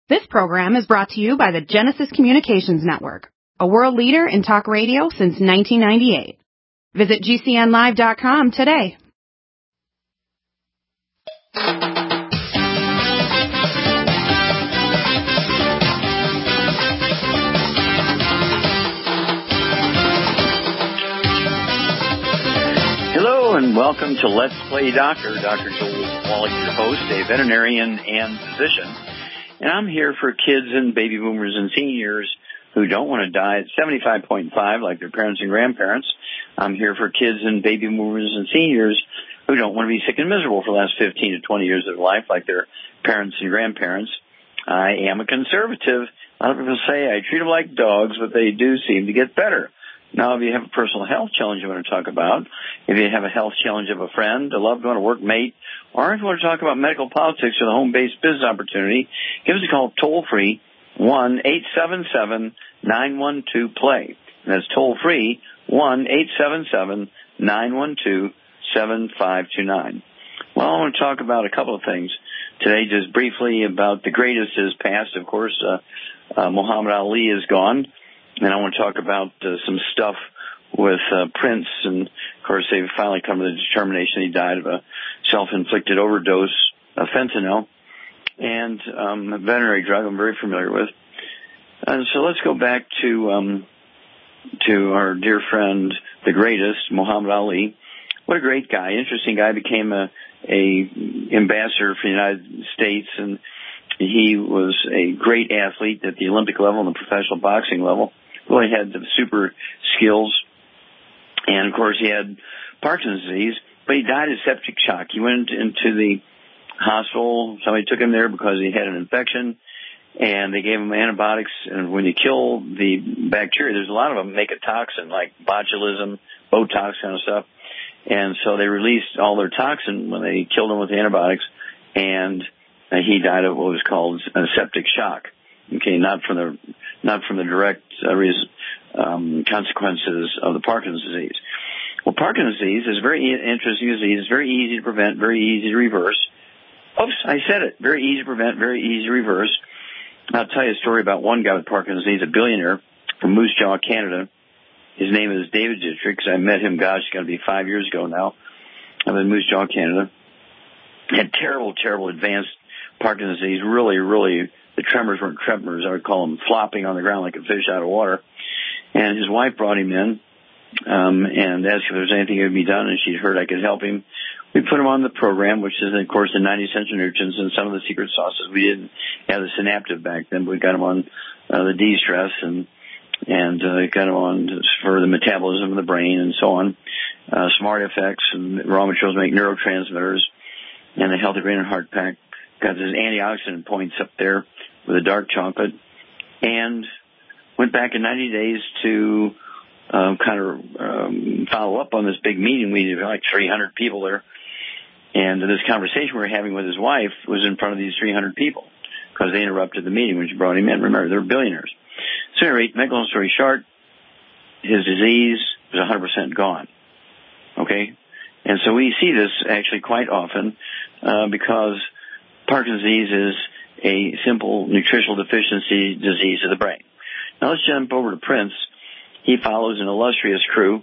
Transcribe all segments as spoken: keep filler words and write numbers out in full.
This program is brought to you by the Genesis Communications Network, a world leader in talk radio since nineteen ninety-eight. Visit G C N live dot com today. Hello and welcome to Let's Play Doctor. Doctor Joel Wallach, your host, a veterinarian and physician. And I'm here for kids and baby boomers and seniors who don't want to die at seventy-five point five like their parents and grandparents. I'm here for kids and baby boomers and seniors who don't want to be sick and miserable for the last fifteen to twenty years of their life like their parents and grandparents. I am a conservative. A lot of people say I treat them like dogs, but they do seem to get better. Now, if you have a personal health challenge you want to talk about, if you have a health challenge of a friend, a loved one, a workmate, or if you want to talk about medical politics or the home-based business opportunity, give us a call toll-free, one eight seven seven nine one two play. And that's toll-free, one eight seven seven nine one two seven five two nine. Well, I want to talk about a couple of things today, just briefly about the greatest has passed. Of course, uh, uh, Muhammad Ali is gone. And I want to talk about uh, some stuff with uh, Prince. And, of course, they've finally come to the determination he died of a self-inflicted overdose of fentanyl and um, a veterinary drug I'm very familiar with. And so let's go back to um, to our dear friend, the greatest, Muhammad Ali. What a great guy, interesting guy. Became a, a ambassador for the United States, and he was a great athlete at the Olympic level and the professional boxing level. Really had the super skills. And, of course, he had Parkinson's disease, but he died of septic shock. He went into the hospital. Somebody took him there because he had an infection, and they gave him antibiotics. And when you kill the bacteria, there's a lot of them make a toxin, like botulism, Botox kind of stuff. And so they released all their toxin when they killed him with antibiotics, and he died of what was called a septic shock. Okay, not from the not from the direct uh, res- um, consequences of the Parkinson's disease. Well, Parkinson's disease is a very interesting disease. It's very easy to prevent, very easy to reverse. Oops, I said it. Very easy to prevent, very easy to reverse. I'll tell you a story about one guy with Parkinson's disease, a billionaire from Moose Jaw, Canada. His name is David Dietrich. I met him, gosh, it's got to be five years ago now. I'm in Moose Jaw, Canada. He had terrible, terrible advanced Parkinson's disease, really, really, the tremors weren't tremors. I would call them flopping on the ground like a fish out of water. And his wife brought him in um, and asked if there was anything that could be done, and she'd heard I could help him. We put him on the program, which is, of course, the ninety essential nutrients and some of the secret sauces. We didn't have the Synaptive back then, but we got him on uh, the de-stress and and uh, got him on for the metabolism of the brain and so on. Uh, Smart Effects and raw materials make neurotransmitters, and the Healthy Brain and Heart Pack. Got his antioxidant points up there with a dark chocolate, and went back in ninety days to uh, kind of um, follow up on this big meeting. We had like three hundred people there, and this conversation we were having with his wife was in front of these three hundred people because they interrupted the meeting when she brought him in. Remember, they're billionaires. So anyway, make a long story short, his disease was one hundred percent gone. Okay? And so we see this actually quite often uh, because Parkinson's disease is a simple nutritional deficiency disease of the brain. Now let's jump over to Prince. He follows an illustrious crew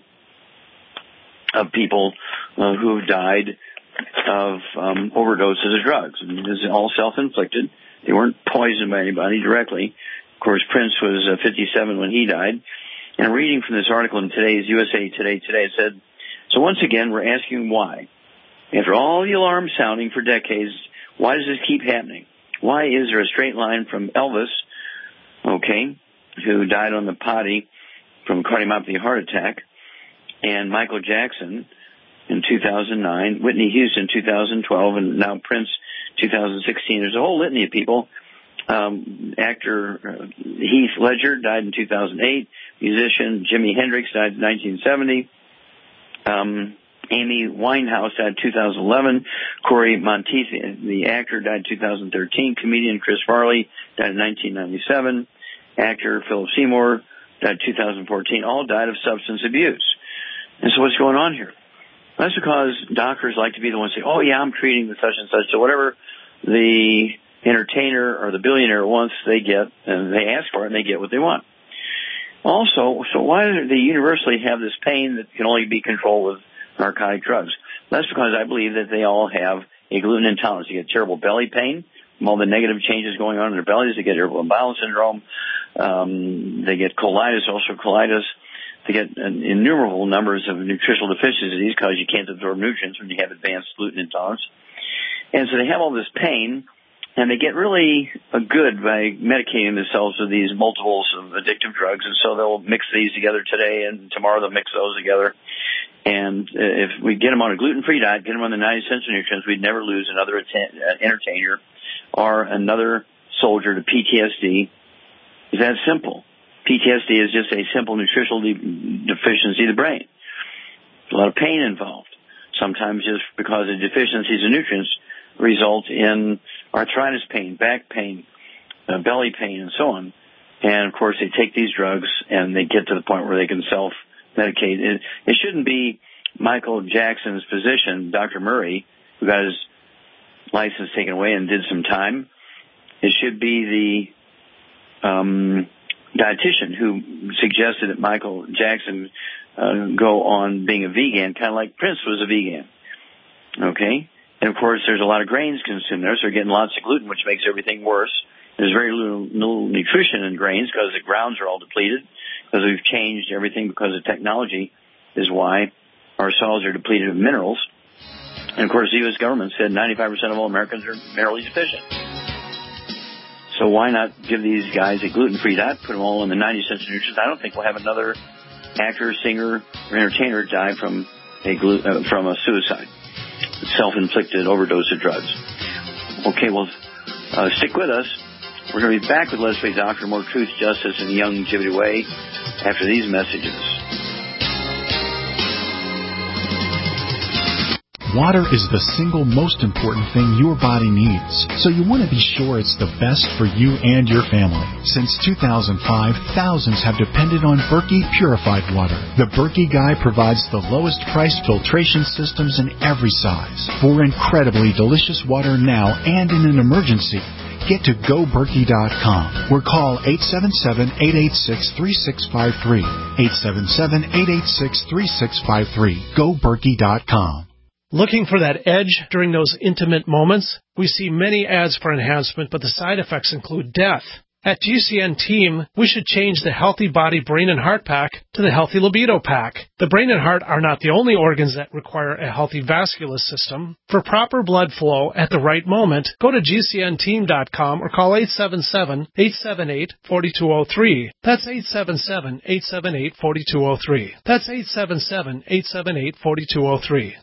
of people uh, who have died of um, overdoses of drugs. And this is all self-inflicted. They weren't poisoned by anybody directly. Of course, Prince was uh, fifty-seven when he died. And I'm reading from this article in today's U S A Today today. It said, so once again, we're asking why. After all the alarm sounding for decades, why does this keep happening? Why is there a straight line from Elvis, okay, who died on the potty from a cardiomyopathy heart attack, and Michael Jackson in two thousand nine, Whitney Houston two thousand twelve, and now Prince two thousand sixteen. There's a whole litany of people. Um, actor uh, Heath Ledger died in two thousand eight. Musician Jimi Hendrix died in nineteen seventy. Um, Amy Winehouse died in two thousand eleven. Corey Monteith, the actor, died in two thousand thirteen. Comedian Chris Farley died in nineteen ninety-seven. Actor Philip Seymour died in two thousand fourteen. All died of substance abuse. And so what's going on here? That's because doctors like to be the ones saying, oh, yeah, I'm treating with such and such. So whatever the entertainer or the billionaire wants, they get, and they ask for it, and they get what they want. Also, so why do they universally have this pain that can only be controlled with narcotic drugs? That's because I believe that they all have a gluten intolerance. You get terrible belly pain from all the negative changes going on in their bellies. They get irritable bowel syndrome. Um, they get colitis, ulcerative colitis. They get an innumerable numbers of nutritional deficiencies because you can't absorb nutrients when you have advanced gluten intolerance. And so they have all this pain, and they get really good by medicating themselves with these multiples of addictive drugs. And so they'll mix these together today, and tomorrow they'll mix those together. And if we get them on a gluten-free diet, get them on the ninety essential nutrients, we'd never lose another atten- uh, entertainer or another soldier to P T S D. It's that simple. P T S D is just a simple nutritional de- deficiency of the brain. There's a lot of pain involved. Sometimes just because of deficiencies of nutrients result in arthritis pain, back pain, uh, belly pain, and so on. And, of course, they take these drugs, and they get to the point where they can self-medicate. It, it shouldn't be Michael Jackson's physician, Doctor Murray, who got his license taken away and did some time. It should be the um, dietitian who suggested that Michael Jackson uh, go on being a vegan, kind of like Prince was a vegan. Okay? And, of course, there's a lot of grains consumed there, so they're getting lots of gluten, which makes everything worse. There's very little, little nutrition in grains because the grounds are all depleted, because we've changed everything because of technology is why our soils are depleted of minerals. And, of course, the U S government said ninety-five percent of all Americans are minerally deficient. So why not give these guys a gluten-free diet, put them all in the ninety essential nutrients? I don't think we'll have another actor, singer, or entertainer die from a, glu- uh, from a suicide, self-inflicted overdose of drugs. Okay, well, uh, stick with us. We're going to be back with Leslie Doctor, more truth, justice, and the longevity way after these messages. Water is the single most important thing your body needs, so you want to be sure it's the best for you and your family. Since two thousand five, thousands have depended on Berkey Purified Water. The Berkey Guy provides the lowest priced filtration systems in every size. For incredibly delicious water now and in an emergency, get to go berkey dot com or call eight seven seven, eight eight six, three six five three, eight seven seven, eight eight six, three six five three. go berkey dot com. Looking for that edge during those intimate moments? We see many ads for enhancement, but the side effects include death. At G C N Team, we should change the Healthy Body Brain and Heart Pack to the Healthy Libido Pack. The brain and heart are not the only organs that require a healthy vascular system. For proper blood flow at the right moment, go to G C N team dot com or call eight seven seven, eight seven eight, four two zero three. That's eight seven seven, eight seven eight, four two zero three. That's eight seven seven, eight seven eight, four two zero three.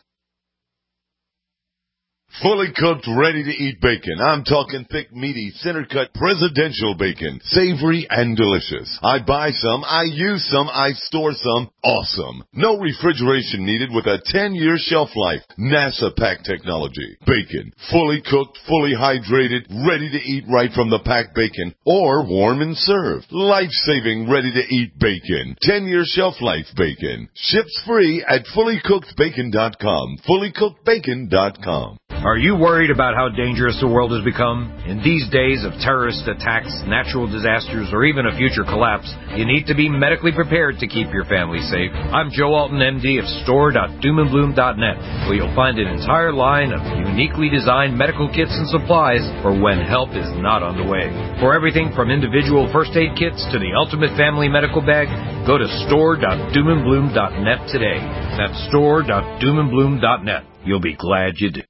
Fully cooked, ready-to-eat bacon. I'm talking thick, meaty, center-cut presidential bacon. Savory and delicious. I buy some, I use some, I store some. Awesome. No refrigeration needed with a ten-year shelf life. NASA pack technology. Bacon. Fully cooked, fully hydrated, ready to eat right from the packed bacon. Or warm and served. Life-saving, ready-to-eat bacon. ten-year shelf life bacon. Ships free at fully cooked bacon dot com. fully cooked bacon dot com. Are you worried about how dangerous the world has become? In these days of terrorist attacks, natural disasters, or even a future collapse, you need to be medically prepared to keep your family safe. I'm Joe Alton, M D of store dot doom and bloom dot net, where you'll find an entire line of uniquely designed medical kits and supplies for when help is not on the way. For everything from individual first aid kits to the ultimate family medical bag, go to store dot doom and bloom dot net today. That's store dot doom and bloom dot net. You'll be glad you did.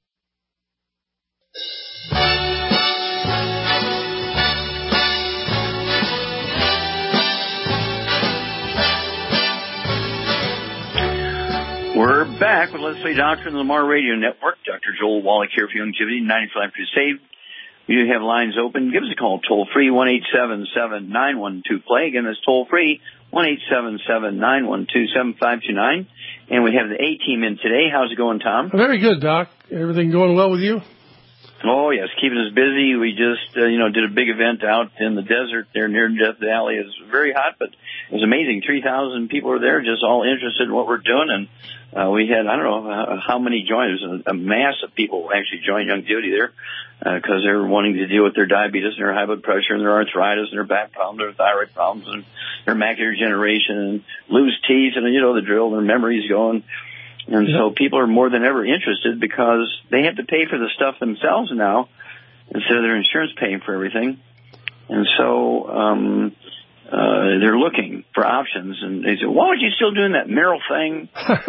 We're back with Leslie Doctor and the Lamar Radio Network. Doctor Joel Wallach here for Longevity, ninety-five Crusade. We do have lines open. Give us a call, toll-free, one eight seven seven, nine one two, play. Again, that's toll-free, one eight seven seven, nine one two, seven five two nine. And we have the A-Team in today. How's it going, Tom? Very good, Doc. Everything going well with you? Oh, yes, keeping us busy. We just, uh, you know, did a big event out in the desert there near Death Valley. It was very hot, but it was amazing. three thousand people were there just all interested in what we're doing. And uh, we had, I don't know how many joined. It was a, a mass of people actually joined Young Duty there because uh, they were wanting to deal with their diabetes and their high blood pressure and their arthritis and their back problems, their thyroid problems and their macular degeneration and loose teeth and, you know, the drill, their memories going. And so people are more than ever interested because they have to pay for the stuff themselves now instead of their insurance paying for everything. And so um, uh, they're looking for options. And they say, why would you still doing that Merrill thing?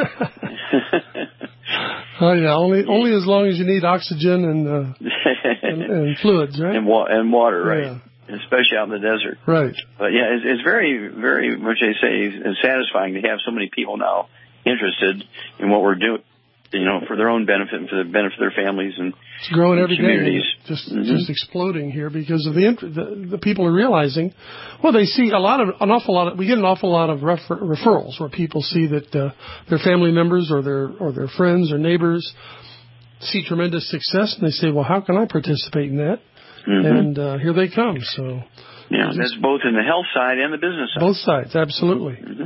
Oh, yeah, only only as long as you need oxygen and uh, and, and fluids, right? And, wa- and water, right. Yeah. Especially out in the desert. Right. But, yeah, it's, it's very, very much, they say, it's satisfying to have so many people now interested in what we're doing, you know, for their own benefit and for the benefit of their families and it's growing every communities. day. Just mm-hmm. just exploding here because of the, the the people are realizing. Well, they see a lot of an awful lot of. We get an awful lot of refer, referrals where people see that uh, their family members or their or their friends or neighbors see tremendous success, and they say, "Well, how can I participate in that?" Mm-hmm. And uh, here they come. So yeah, that's both in the health side and the business side. Both sides, absolutely. Mm-hmm.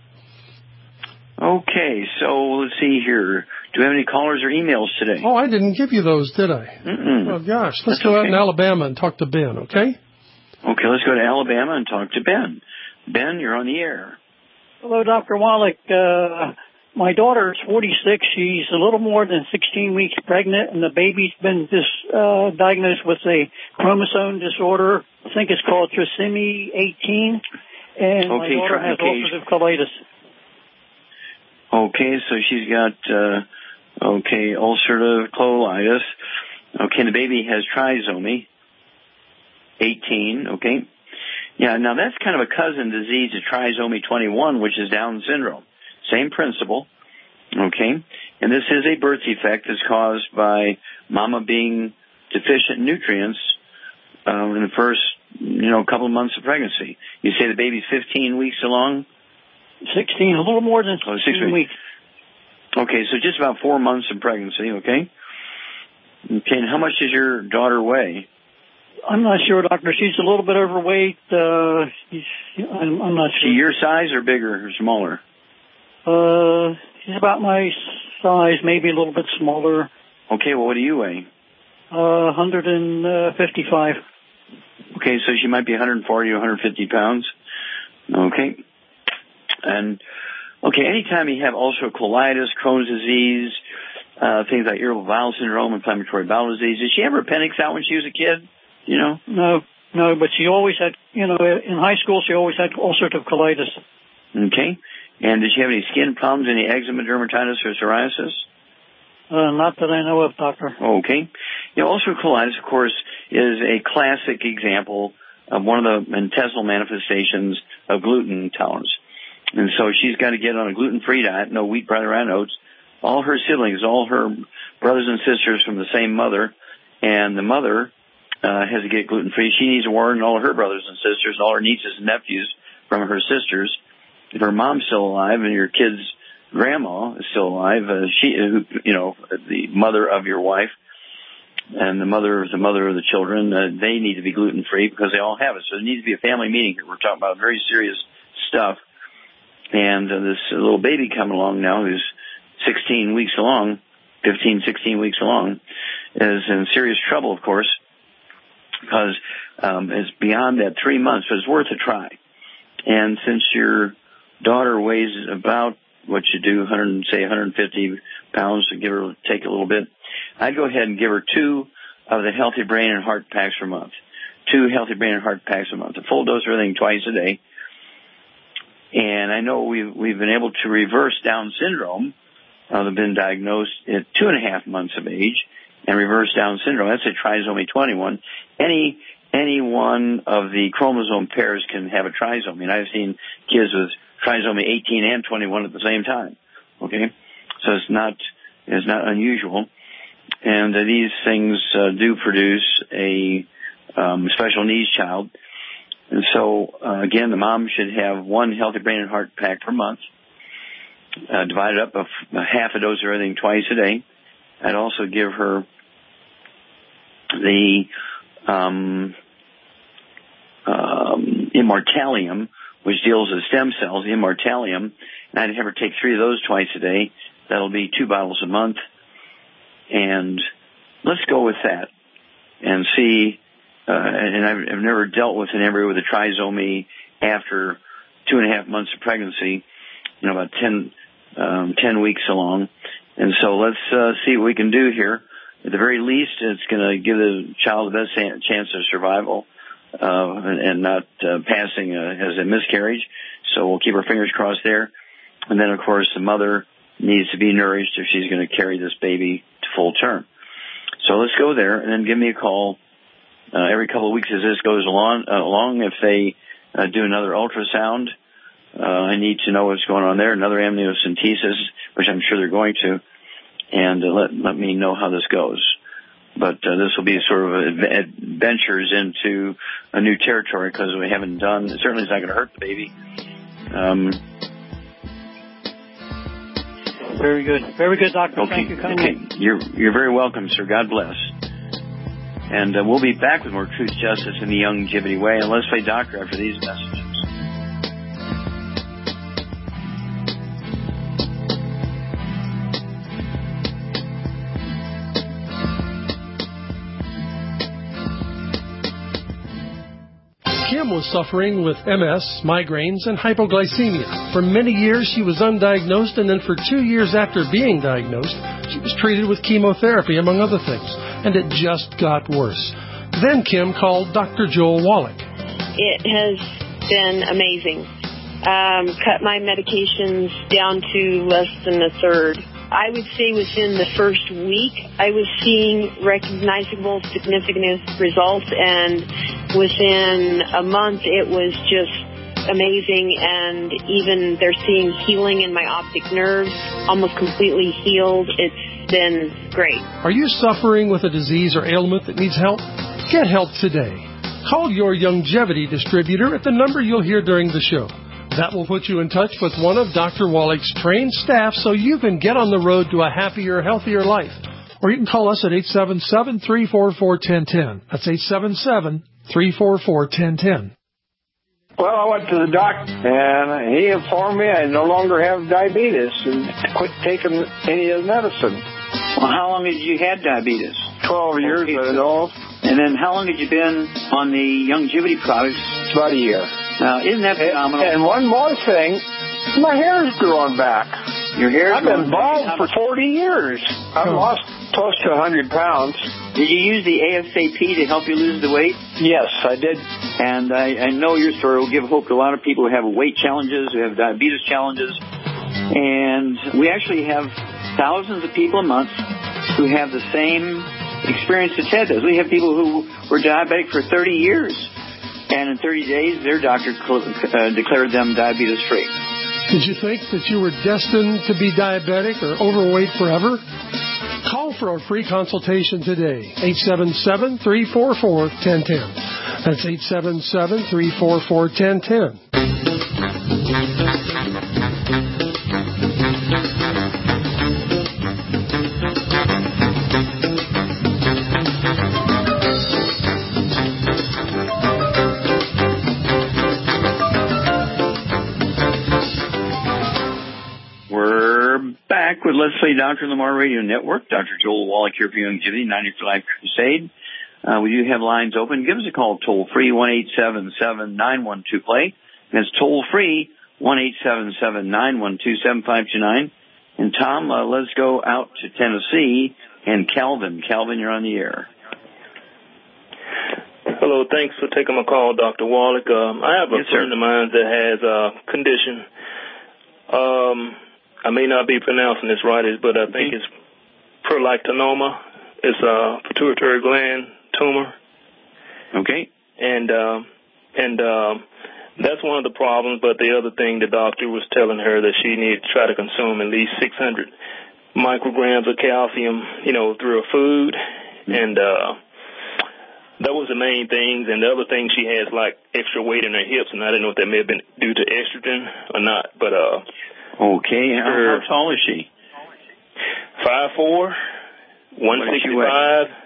Okay, so let's see here. Do we have any callers or emails today? Oh, I didn't give you those, did I? Mm-mm. Oh, gosh. Let's That's go okay. out in Alabama and talk to Ben, okay? Okay, let's go to Alabama and talk to Ben. Ben, you're on the air. Hello, Doctor Wallach. Uh, my daughter is forty-six. She's a little more than sixteen weeks pregnant, and the baby's been dis, uh, diagnosed with a chromosome disorder. I think it's called trisomy eighteen, and okay, my daughter has okay. ulcerative colitis. Okay, so she's got, uh, okay, ulcerative colitis. Okay, the baby has trisomy eighteen, okay. Yeah, now that's kind of a cousin disease to trisomy twenty-one, which is Down syndrome. Same principle, okay. And this is a birth defect that's caused by mama being deficient in nutrients um, in the first, you know, couple of months of pregnancy. You say the baby's fifteen weeks along? sixteen, a little more than sixteen oh, weeks. Okay, so just about four months of pregnancy, okay? Okay, and how much does your daughter weigh? I'm not sure, Doctor. She's a little bit overweight. Uh, she's, I'm, I'm not sure. Is she your size or bigger or smaller? Uh, she's about my size, maybe a little bit smaller. Okay, well, what do you weigh? Uh, one hundred fifty-five. Okay, so she might be one hundred forty or one hundred fifty pounds. Okay. And, okay, anytime you have ulcerative colitis, Crohn's disease, uh, things like irritable bowel syndrome, inflammatory bowel disease, did she ever appendix out when she was a kid? You know? No, no, but she always had, you know, in high school she always had ulcerative colitis. Okay. And did she have any skin problems, any eczema, dermatitis, or psoriasis? Uh, not that I know of, Doctor. Okay. You know, ulcerative colitis, of course, is a classic example of one of the intestinal manifestations of gluten intolerance. And so she's got to get on a gluten-free diet, no wheat, bread, or oats. All her siblings, all her brothers and sisters from the same mother, and the mother uh, has to get gluten-free. She needs to warn all her brothers and sisters, all her nieces and nephews from her sisters. If her mom's still alive and your kid's grandma is still alive, uh, she, uh, you know, the mother of your wife and the mother, the mother of the children, uh, they need to be gluten-free because they all have it. So there needs to be a family meeting here. We're talking about very serious stuff. And uh, this little baby coming along now who's sixteen weeks along, fifteen, sixteen weeks along, is in serious trouble, of course, because um, it's beyond that three months, but it's worth a try. And since your daughter weighs about what you do, one hundred, say one hundred fifty pounds, to give her, take a little bit, I'd go ahead and give her two of the Healthy Brain and Heart Packs per month. Two Healthy Brain and Heart Packs a month. A full dose of everything twice a day. And I know we've, we've been able to reverse Down syndrome. Uh, they've been diagnosed at two and a half months of age and reverse Down syndrome. That's a trisomy twenty-one. Any, any one of the chromosome pairs can have a trisomy. And I've seen kids with trisomy eighteen and twenty-one at the same time. Okay? So it's not, it's not unusual. And uh, these things uh, do produce a um, special needs child. And so, uh, again, the mom should have one Healthy Brain and Heart Pack per month, uh, divided up a, a half a dose of everything twice a day. I'd also give her the um, um, Immortalium, which deals with stem cells, the Immortalium, and I'd have her take three of those twice a day. That'll be two bottles a month. And let's go with that and see. Uh, and I've, I've never dealt with an embryo with a trisomy after two and a half months of pregnancy, you know, about ten, um, ten weeks along. And so let's uh, see what we can do here. At the very least, it's going to give the child the best chance of survival uh, and, and not uh, passing uh, as a miscarriage. So we'll keep our fingers crossed there. And then, of course, the mother needs to be nourished if she's going to carry this baby to full term. So let's go there, and then give me a call uh, every couple of weeks as this goes along. Uh, along. If they uh, do another ultrasound, uh, I need to know what's going on there, another amniocentesis, which I'm sure they're going to, and uh, let, let me know how this goes. But uh, this will be sort of adventures into a new territory because we haven't done, certainly it's not going to hurt the baby. Um, Very good. Very good, Doctor. Okay. Thank you kindly. Okay. You're, you're very welcome, sir. God bless. And uh, we'll be back with more Truth, Justice, in the Youngevity Way. And let's play Doctor after these messages. Kim was suffering with M S, migraines, and hypoglycemia. For many years, she was undiagnosed, and then for two years after being diagnosed, she was treated with chemotherapy, among other things, and it just got worse. Then Kim called Doctor Joel Wallach. It has been amazing. Um, cut my medications down to less than a third. I would say within the first week, I was seeing recognizable, significant results, and within a month, it was just amazing, and even they're seeing healing in my optic nerves, almost completely healed. It's been great. Are you suffering with a disease or ailment that needs help? Get help today. Call your Youngevity distributor at the number you'll hear during the show. That will put you in touch with one of Doctor Wallach's trained staff so you can get on the road to a happier, healthier life. Or you can call us at eight seven seven, three four four, one zero one zero. That's eight seven seven, three four four, one zero one zero. Well, I went to the doctor, and he informed me I no longer have diabetes and quit taking any of the medicine. Well, how long had you had diabetes? Twelve years, I know. And then how long had you been on the Youngevity products? About a year. Now, isn't that phenomenal? And one more thing, my hair's growing back. Your hair's I've been bald for forty years. I've oh. lost close to one hundred pounds. Did you use the A S A P to help you lose the weight? Yes, I did. And I, I know your story will give hope to a lot of people who have weight challenges, who have diabetes challenges. And we actually have thousands of people a month who have the same experience that Ted does. We have people who were diabetic for thirty years. And in thirty days, their doctor uh, declared them diabetes-free. Did you think that you were destined to be diabetic or overweight forever? Call for a free consultation today. eight seven seven, three four four, one zero one zero. That's eight seven seven, three four four, one zero one zero. With Let's Play Doctor Lamar Radio Network, Doctor Joel Wallach here for Youngevity, ninety for Life Crusade. Uh, we do have lines open. Give us a call toll free, one eight seven seven, nine one two, play. That's toll free, one eight seven seven, nine one two, seven five two nine. And Tom, uh, let's go out to Tennessee and Calvin. Calvin, you're on the air. Hello, thanks for taking my call, Doctor Wallach. Um, I have a yes, friend sir. of mine that has a condition. Um. I may not be pronouncing this right, but I think it's prolactinoma. It's a pituitary gland tumor. Okay. And um, and um, that's one of the problems. But the other thing, the doctor was telling her that she needed to try to consume at least six hundred micrograms of calcium, you know, through her food. Mm-hmm. And uh, that was the main things. And the other thing, she has like extra weight in her hips, and I didn't know if that may have been due to estrogen or not. But uh. Okay, how, how tall is she? five foot four, one sixty-five.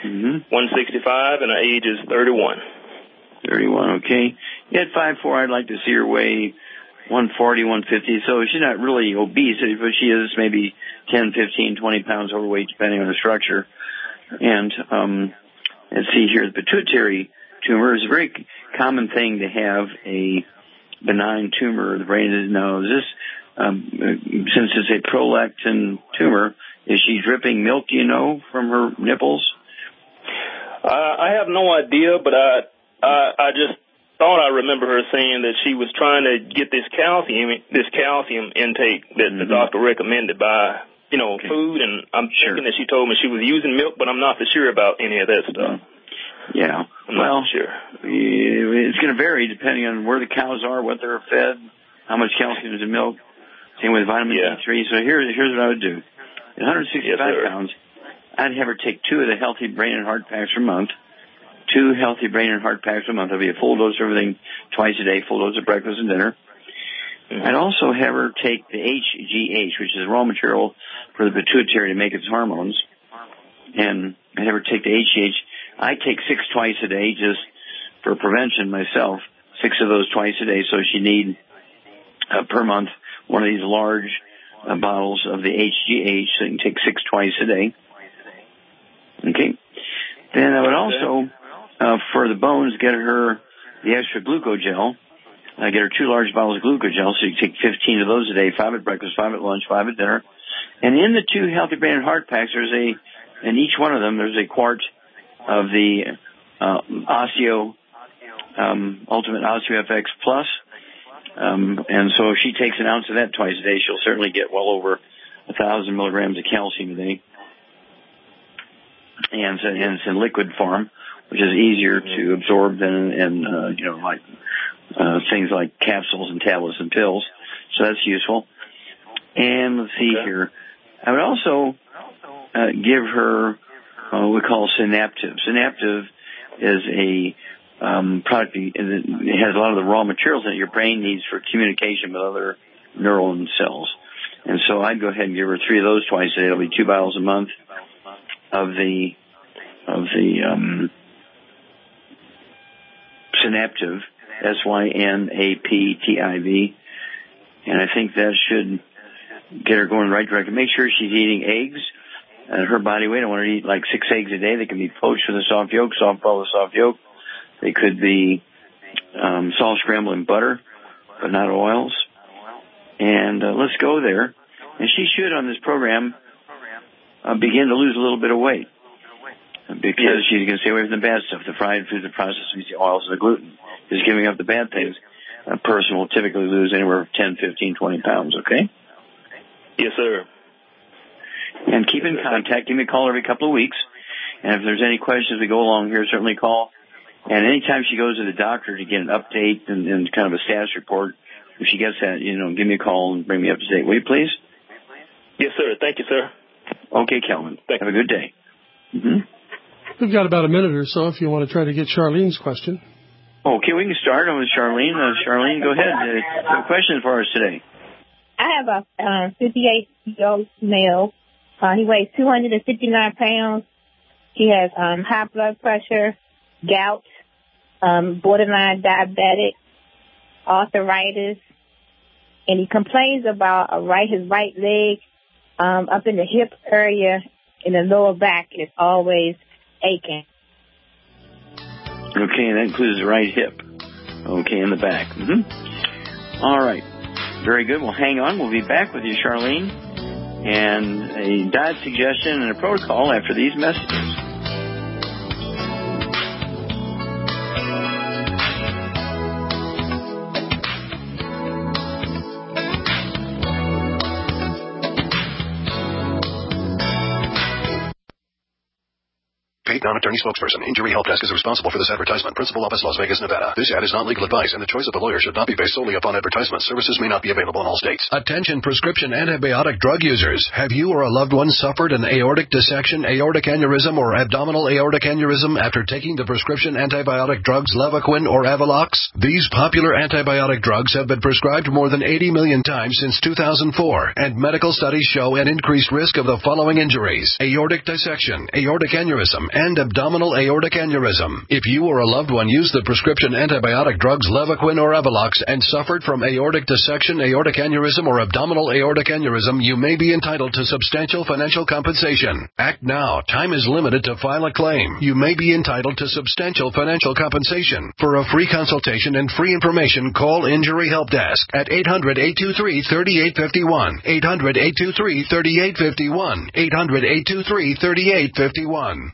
mm-hmm. one sixty-five, and her age is thirty-one. thirty-one, okay. At five foot four, I'd like to see her weigh one forty, one fifty. So she's not really obese, but she is maybe ten, fifteen, twenty pounds overweight, depending on the structure. And um, let's see here, the pituitary tumor is a very common thing to have a benign tumor of the brain. Now, is this, um, since it's a prolactin tumor, is she dripping milk, do you know, from her nipples? Uh, I have no idea, but I, I, I just thought I remember her saying that she was trying to get this calcium, this calcium intake that mm-hmm. the doctor recommended by, you know, okay. food, and I'm sure. thinking that she told me she was using milk, but I'm not for sure about any of that stuff. Yeah, I'm well, not sure. It's going to vary depending on where the cows are, what they're fed, how much calcium is in milk. Same with vitamin yeah. D three. So here, here's what I would do. At one sixty-five yes, pounds, I'd have her take two of the healthy brain and heart packs per month. Two healthy brain and heart packs a month. That'll be a full dose of everything twice a day, full dose of breakfast and dinner. Mm-hmm. I'd also have her take the H G H, which is raw material for the pituitary to make its hormones. And I'd have her take the H G H. I take six twice a day just for prevention myself. Six of those twice a day. So she need uh, per month one of these large uh, bottles of the H G H, so you can take six twice a day. Okay. Then I would also... Uh, for the bones, get her the extra glucogel. I get her two large bottles of glucogel, so you take fifteen of those a day, five at breakfast, five at lunch, five at dinner. And in the two healthy brain and heart packs, there's a, in each one of them, there's a quart of the uh, Osteo, um, Ultimate Osteo F X Plus. Um, and so if she takes an ounce of that twice a day, she'll certainly get well over a thousand milligrams of calcium a day. And it's, and it's in liquid form, which is easier to absorb than in, uh, you know, like uh, things like capsules and tablets and pills. So that's useful. And let's see okay. here. I would also uh, give her uh, what we call Synaptive. Synaptive is a um, product that has a lot of the raw materials that your brain needs for communication with other neuron cells. And so I'd go ahead and give her three of those twice a day. It'll be two bottles a month of the of the um, Synaptive, S Y N A P T I V. And I think that should get her going in the right direction. Make sure she's eating eggs at her body weight. I want her to eat like six eggs a day. They can be poached with a soft yolk, soft ball with soft yolk. They could be um, salt scrambled in butter, but not oils. And uh, let's go there. And she should, on this program, uh, begin to lose a little bit of weight. Because she's going to stay away from the bad stuff, the fried foods, the processed foods, the oils, and the gluten. Just giving up the bad things. A person will typically lose anywhere from ten, fifteen, twenty pounds, okay? Yes, sir. And keep in contact. Give me a call every couple of weeks. And if there's any questions we go along here, certainly call. And anytime she goes to the doctor to get an update and, and kind of a status report, if she gets that, you know, give me a call and bring me up to date. Will you, please? Yes, sir. Thank you, sir. Okay, Kelvin. Have a good day. Mm-hmm. We've got about a minute or so if you want to try to get Charlene's question. Okay, we can start with Charlene. Uh, Charlene, go ahead. Uh, what question for us today? I have a uh, fifty-eight-year-old male. Uh, he weighs two hundred fifty-nine pounds. He has um, high blood pressure, gout, um, borderline diabetic, arthritis, and he complains about a right his right leg um, up in the hip area in the lower back is always aching. Okay, and that includes the right hip. Okay, in the back. Mm-hmm. All right. Very good. Well, hang on. We'll be back with you, Charlene, and a diet suggestion and a protocol after these messages. Paid non-attorney spokesperson. Injury Help Desk is responsible for this advertisement. Principal office, Las Vegas, Nevada. This ad is not legal advice, and the choice of the lawyer should not be based solely upon advertisements. Services may not be available in all states. Attention prescription antibiotic drug users. Have you or a loved one suffered an aortic dissection, aortic aneurysm, or abdominal aortic aneurysm after taking the prescription antibiotic drugs Levaquin or Avelox? These popular antibiotic drugs have been prescribed more than eighty million times since two thousand four, and medical studies show an increased risk of the following injuries: aortic dissection, aortic aneurysm, and abdominal aortic aneurysm. If you or a loved one used the prescription antibiotic drugs Levaquin or Avalox and suffered from aortic dissection, aortic aneurysm, or abdominal aortic aneurysm, you may be entitled to substantial financial compensation. Act now. Time is limited to file a claim. You may be entitled to substantial financial compensation. For a free consultation and free information, call Injury Help Desk at eight hundred, eight two three, three eight five one, eight hundred, eight two three, three eight five one, eight hundred, eight two three, three eight five one.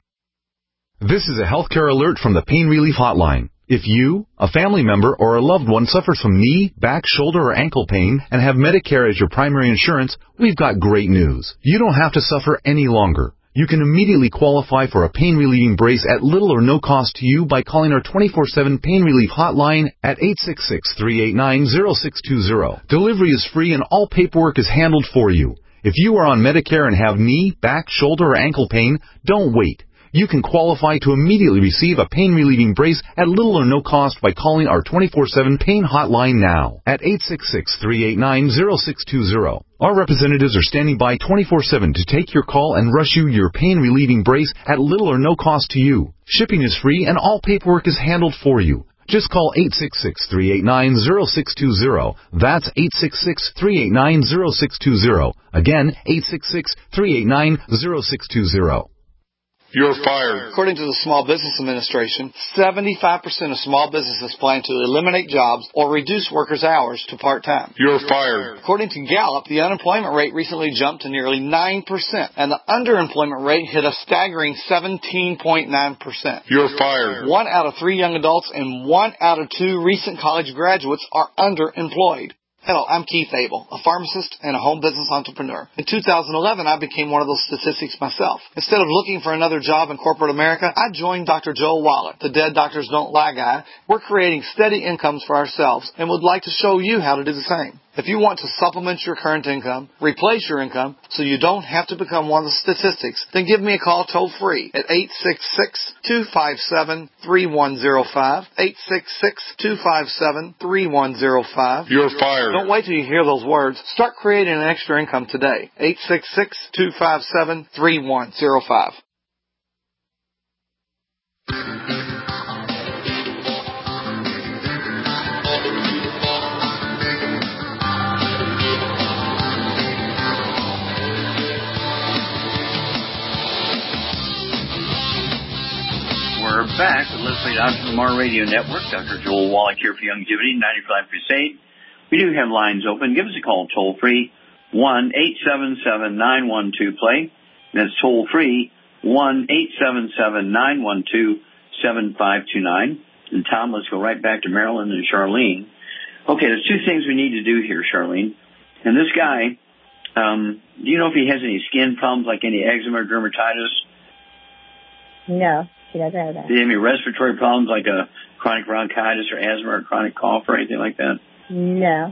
This is a healthcare alert from the Pain Relief Hotline. If you, a family member, or a loved one suffers from knee, back, shoulder, or ankle pain and have Medicare as your primary insurance, we've got great news. You don't have to suffer any longer. You can immediately qualify for a pain-relieving brace at little or no cost to you by calling our twenty-four seven Pain Relief Hotline at eight six six, three eight nine, zero six two zero. Delivery is free and all paperwork is handled for you. If you are on Medicare and have knee, back, shoulder, or ankle pain, don't wait. You can qualify to immediately receive a pain-relieving brace at little or no cost by calling our twenty-four seven Pain Hotline now at eight six six, three eight nine, zero six two zero. Our representatives are standing by twenty-four seven to take your call and rush you your pain-relieving brace at little or no cost to you. Shipping is free and all paperwork is handled for you. Just call eight six six, three eight nine, zero six two zero. That's eight six six, three eight nine, zero six two zero. Again, eight six six, three eight nine, zero six two zero. You're fired. According to the Small Business Administration, seventy-five percent of small businesses plan to eliminate jobs or reduce workers' hours to part-time. You're fired. According to Gallup, the unemployment rate recently jumped to nearly nine percent, and the underemployment rate hit a staggering seventeen point nine percent. You're fired. One out of three young adults and one out of two recent college graduates are underemployed. Hello, I'm Keith Abel, a pharmacist and a home business entrepreneur. In two thousand eleven, I became one of those statistics myself. Instead of looking for another job in corporate America, I joined Doctor Joel Wallach, the Dead Doctors Don't Lie guy. We're creating steady incomes for ourselves and would like to show you how to do the same. If you want to supplement your current income, replace your income, so you don't have to become one of the statistics, then give me a call toll-free at eight six six, two five seven, three one zero five, eight six six, two five seven, three one zero five. You're fired. Don't wait till you hear those words. Start creating an extra income today. eight six six, two five seven, three one zero five. We're back with Leslie Dodson from our radio network. Doctor Joel Wallach here for Youngevity, ninety-five Crusade. We do have lines open. Give us a call toll-free, one eight seven seven, nine one two, play. That's toll-free, one eight seven seven, nine one two, seven five two nine. And Tom, let's go right back to Marilyn and Charlene. Okay, there's two things we need to do here, Charlene. And this guy, um, do you know if he has any skin problems, like any eczema or dermatitis? No. She doesn't have that. Do you have any respiratory problems like a chronic bronchitis or asthma or chronic cough or anything like that? No.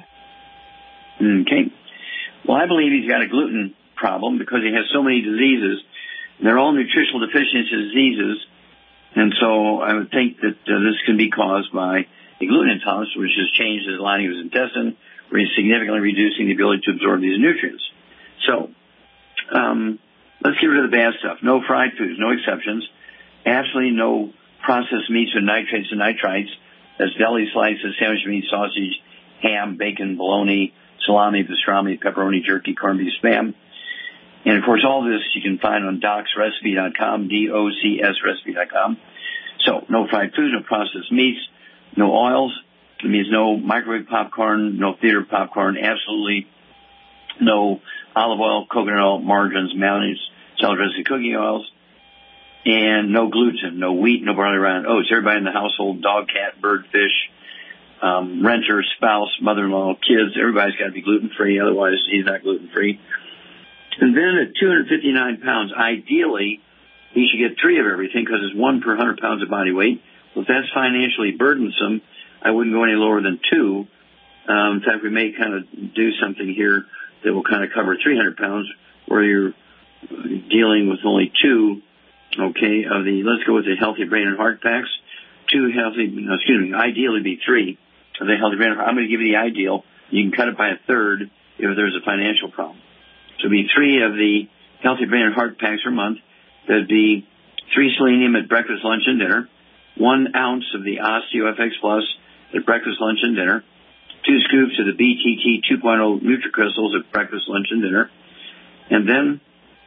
Okay. Well, I believe he's got a gluten problem because he has so many diseases. They're all nutritional deficiency diseases. And so I would think that uh, this can be caused by a gluten intolerance, which has changed the lining of his intestine, where he's significantly reducing the ability to absorb these nutrients. So um, let's get rid of the bad stuff. No fried foods, no exceptions. Absolutely no processed meats with nitrates and nitrites. That's deli slices, sandwich meat, sausage, ham, bacon, bologna, salami, pastrami, pepperoni, jerky, corned beef, spam. And, of course, all this you can find on docs recipe dot com, D O C S recipe dot com. So no fried food, no processed meats, no oils. It means no microwave popcorn, no theater popcorn, absolutely no olive oil, coconut oil, margarines, mayonnaise, salad dressing, cooking oils. And no gluten, no wheat, no barley, rye, and oats. Everybody in the household, dog, cat, bird, fish, um, renter, spouse, mother-in-law, kids, everybody's got to be gluten-free. Otherwise, he's not gluten-free. And then at two hundred fifty-nine pounds, ideally, he should get three of everything because it's one per one hundred pounds of body weight. Well, if that's financially burdensome, I wouldn't go any lower than two. Um, in fact, we may kind of do something here that will kind of cover three hundred pounds where you're dealing with only two. Okay, of the, let's go with the Healthy Brain and Heart Packs. Two healthy, no, excuse me, ideally be three of the Healthy Brain and Heart. I'm going to give you the ideal. You can cut it by a third if there's a financial problem. So it'd be three of the Healthy Brain and Heart Packs per month. That'd be three selenium at breakfast, lunch, and dinner, one ounce of the OsteoFX Plus at breakfast, lunch, and dinner, two scoops of the B T T two point oh NutriCrystals at breakfast, lunch, and dinner, and then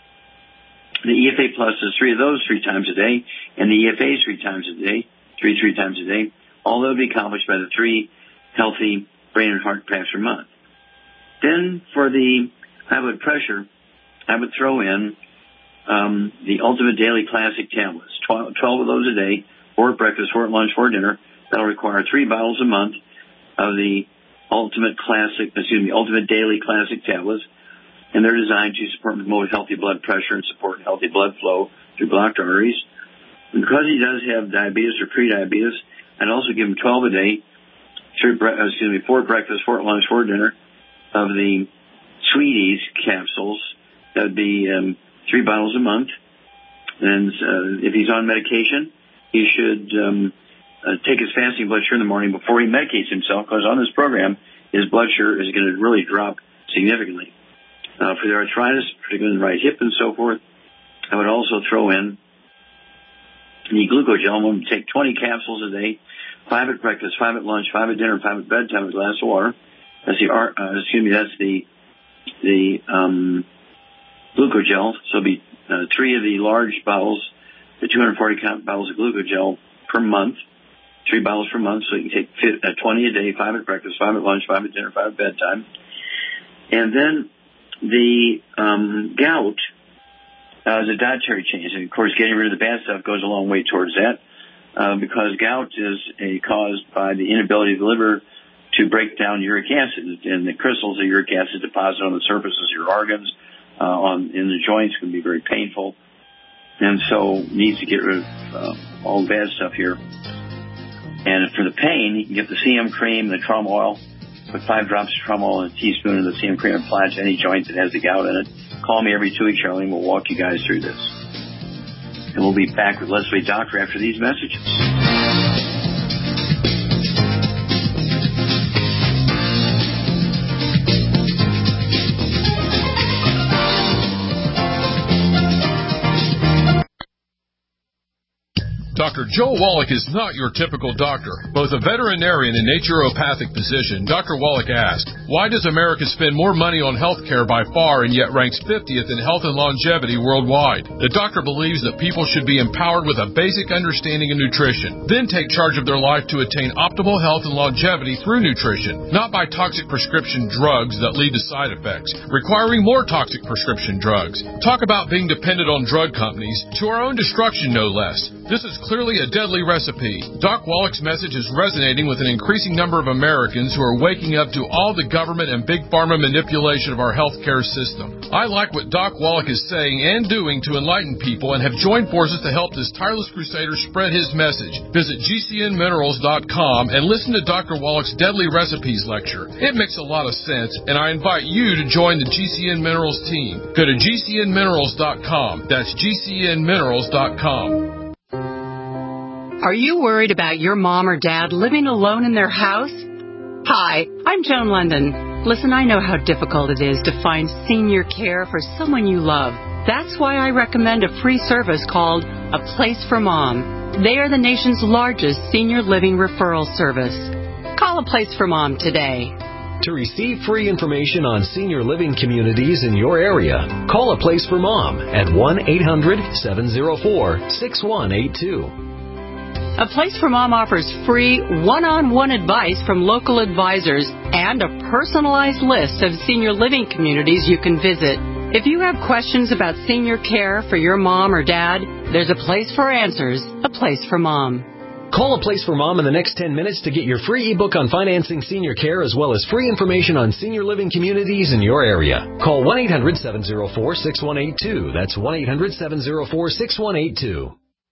the E F A Plus is three of those three times a day, and the E F A three times a day, three, three times a day. All that would be accomplished by the three healthy brain and heart packs per month. Then for the high blood pressure, I would throw in um, the Ultimate Daily Classic tablets, twelve, twelve of those a day, four at breakfast, four at lunch, four at dinner. That'll require three bottles a month of the Ultimate Classic, excuse me, Ultimate Daily Classic tablets. And they're designed to support and promote healthy blood pressure and support healthy blood flow through blocked arteries. And because he does have diabetes or pre-diabetes, I'd also give him twelve a day, three, excuse me, four at breakfast, four at lunch, four at dinner, of the Sweeties capsules. That would be um, three bottles a month. And uh, if he's on medication, he should um, uh, take his fasting blood sugar in the morning before he medicates himself, because on this program, his blood sugar is going to really drop significantly. Uh, for the arthritis, particularly in the right hip and so forth, I would also throw in the glucogel. One would take twenty capsules a day, five at breakfast, five at lunch, five at dinner, five at bedtime, with a glass of water. That's the, uh, excuse me, that's the, the, um, glucogel. So it'll be, uh, three of the large bottles, the two hundred forty count bottles of glucogel per month, three bottles per month. So you can take uh, twenty a day, five at breakfast, five at lunch, five at dinner, five at bedtime. And then the, um, gout, uh, is a dietary change. And of course, getting rid of the bad stuff goes a long way towards that, uh, because gout is a caused by the inability of the liver to break down uric acid, and the crystals of uric acid deposit on the surfaces of your organs, uh, on in the joints can be very painful, and so needs to get rid of uh, all the bad stuff here. And for the pain, you can get the C M cream, the trauma oil, put five drops of trauma oil and a teaspoon of the C M cream and apply it to any joint that has the gout in it. Call me every two weeks, Charlene. We'll walk you guys through this, and we'll be back with Leslie Doctor after these messages. Doctor Joe Wallach is not your typical doctor. Both a veterinarian and naturopathic physician, Doctor Wallach asked, why does America spend more money on health care by far and yet ranks fiftieth in health and longevity worldwide? The doctor believes that people should be empowered with a basic understanding of nutrition, then take charge of their life to attain optimal health and longevity through nutrition, not by toxic prescription drugs that lead to side effects, requiring more toxic prescription drugs. Talk about being dependent on drug companies, to our own destruction no less. This is clearly a deadly recipe. Doc Wallach's message is resonating with an increasing number of Americans who are waking up to all the government and big pharma manipulation of our healthcare system. I like what Doc Wallach is saying and doing to enlighten people, and have joined forces to help this tireless crusader spread his message. Visit G C N minerals dot com and listen to Doctor Wallach's Deadly Recipes lecture. It makes a lot of sense, and I invite you to join the G C N Minerals team. Go to G C N minerals dot com. That's G C N minerals dot com. Are you worried about your mom or dad living alone in their house? Hi, I'm Joan London. Listen, I know how difficult it is to find senior care for someone you love. That's why I recommend a free service called A Place for Mom. They are the nation's largest senior living referral service. Call A Place for Mom today. To receive free information on senior living communities in your area, call A Place for Mom at one eight hundred seven oh four six one eight two. A Place for Mom offers free one-on-one advice from local advisors and a personalized list of senior living communities you can visit. If you have questions about senior care for your mom or dad, there's a place for answers, A Place for Mom. Call A Place for Mom in the next ten minutes to get your free ebook on financing senior care, as well as free information on senior living communities in your area. Call one eight hundred seven oh four six one eight two. That's one eight hundred seven oh four six one eight two.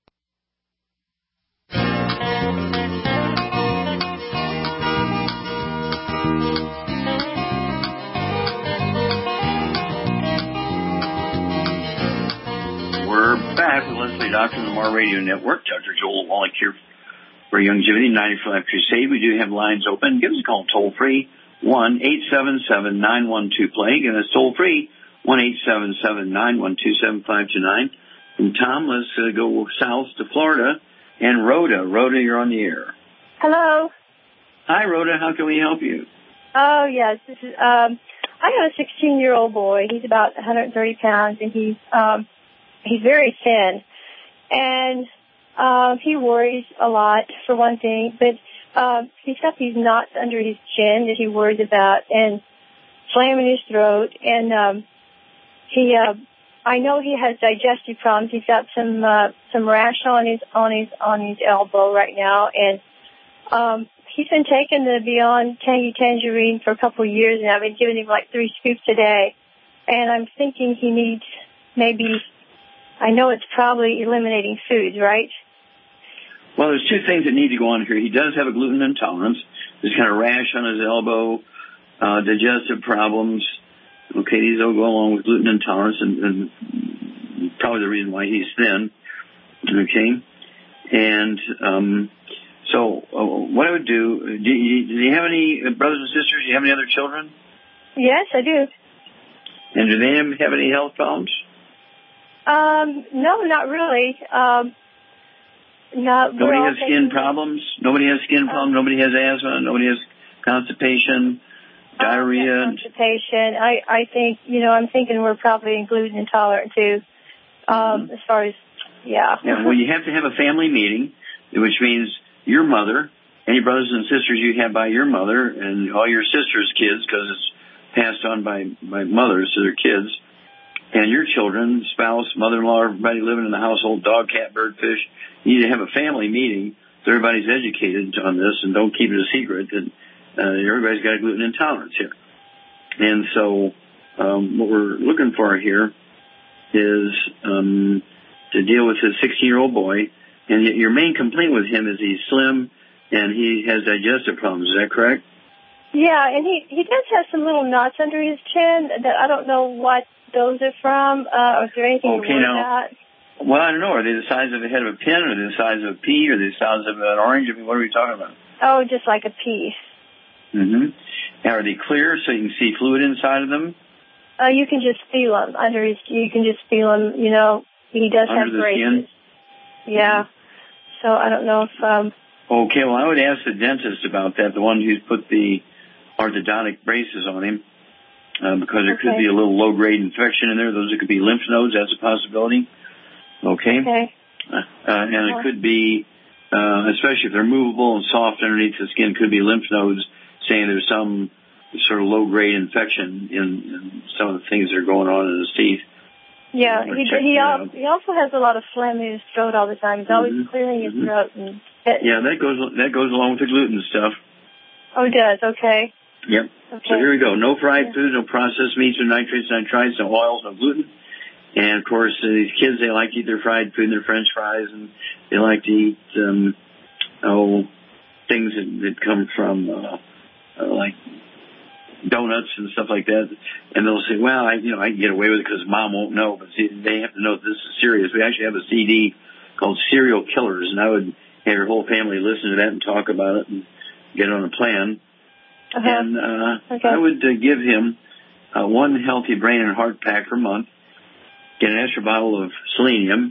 We're back with Leslie Doctor on the Mar Radio Network. Doctor Joel Wallach here for Youngevity ninety-four Life Crusade. We do have lines open. Give us a call toll free, one eight seven seven nine one two play. Again, that's toll free, one eight seven seven nine one two seven five two nine. From Tom, let's uh, go south to Florida. And Rhoda. Rhoda, you're on the air. Hello. Hi, Rhoda. How can we help you? Oh, yes. This is, um, I have a sixteen-year-old boy. He's about one hundred thirty pounds, and he's um, he's very thin. And uh, he worries a lot, for one thing. But um, he's got these knots under his chin that he worries about, and phlegm in his throat. And um, he, uh, I know he has digestive problems. He's got some uh, some rash on his on his on his elbow right now, and um, he's been taking the Beyond Tangy Tangerine for a couple of years, and I've been giving him like three scoops a day. And I'm thinking he needs maybe, I know it's probably eliminating foods, right? Well, there's two things that need to go on here. He does have a gluten intolerance. There's kind of rash on his elbow, uh, digestive problems. Okay, these all go along with gluten intolerance, and, and probably the reason why he's thin. Okay, and um, so uh, what I would do, do you, do you have any brothers and sisters? Do you have any other children? Yes, I do. And do they have any health problems? Um, no, not really. Um, not, Nobody has skin problems? Nobody has skin problems? Uh, Nobody has asthma? Nobody has constipation? Diarrhea, constipation. I, I think, you know, I'm thinking we're probably gluten intolerant too. Um, mm-hmm. As far as, yeah. Yeah. Well, you have to have a family meeting, which means your mother, any brothers and sisters you have by your mother, and all your sisters' kids, because it's passed on by by mothers to their kids, and your children, spouse, mother-in-law, everybody living in the household, dog, cat, bird, fish. You need to have a family meeting so everybody's educated on this, and don't keep it a secret. And Uh, everybody's got a gluten intolerance here. And so um, what we're looking for here is um, to deal with his sixteen-year-old boy. And y- your main complaint with him is he's slim and he has digestive problems. Is that correct? Yeah, and he, he does have some little knots under his chin that I don't know what those are from. Uh, or is there anything okay, to worry now, about? Well, I don't know. Are they the size of the head of a pin, or are they the size of a pea, or are they the size of an orange? I mean, what are we talking about? Oh, just like a pea. Mm-hmm. Now, are they clear so you can see fluid inside of them? Uh, you can just feel them under his. You can just feel him. You know, he does under have the braces. Skin? Yeah. So I don't know if. Um, okay. Well, I would ask the dentist about that. The one who's put the orthodontic braces on him, uh, because there okay. could be a little low-grade infection in there. Those could be lymph nodes. That's a possibility. Okay. Okay. Uh, and uh-huh. it could be, uh, especially if they're movable and soft underneath the skin, could be lymph nodes, saying there's some sort of low-grade infection in, in some of the things that are going on in his teeth. Yeah, he he, al- he also has a lot of phlegm in his throat all the time. He's always mm-hmm. clearing his mm-hmm. throat. And it, yeah, that goes that goes along with the gluten stuff. Oh, it does? Okay. Yep. Okay. So here we go. No fried yeah. food, no processed meats or nitrates, nitrites, no oils, no gluten. And, of course, uh, these kids, they like to eat their fried food and their French fries, and they like to eat, um, oh, things that, that come from, uh, uh, like, donuts and stuff like that. And they'll say, well, I, you know, I can get away with it because mom won't know. But see, they have to know this is serious. We actually have a C D called Serial Killers, and I would have your whole family listen to that and talk about it and get on a plan. Uh-huh. And uh, okay. I would uh, give him uh, one healthy brain and heart pack per month. Get an extra bottle of selenium,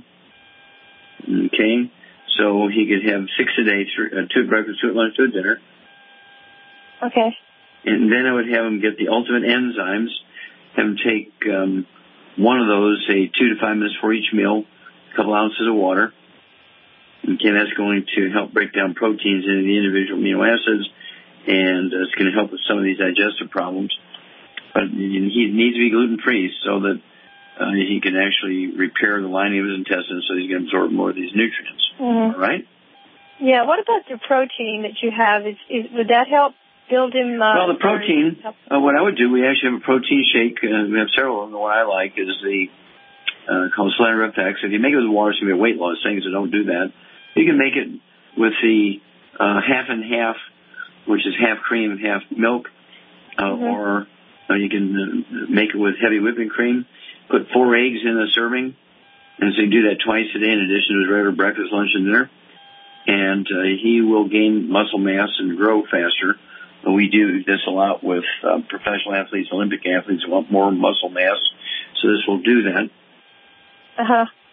okay, so he could have six a day, three, uh, two at breakfast, two at lunch, two at dinner. Okay. And then I would have him get the ultimate enzymes, have him take um, one of those, say, two to five minutes for each meal, a couple ounces of water. Okay, that's going to help break down proteins into the individual amino acids, and uh, it's going to help with some of these digestive problems. But he needs to be gluten-free so that Uh, he can actually repair the lining of his intestines so he can absorb more of these nutrients. Mm-hmm. All right? Yeah, what about the protein that you have? Is, is, would that help build him? Uh, well, the protein, uh, what I would do, we actually have a protein shake. Uh, we have several of them. The one I like is the uh, called Slender-F-X. If you make it with water, it's going to be a weight loss thing, so don't do that. You can make it with the uh, half and half, which is half cream and half milk, uh, mm-hmm. or uh, you can uh, make it with heavy whipping cream. Put four eggs in a serving, and so you do that twice a day in addition to his regular breakfast, lunch, and dinner. And uh, he will gain muscle mass and grow faster. But we do this a lot with uh, professional athletes, Olympic athletes who want more muscle mass. So this will do that. Uh-huh.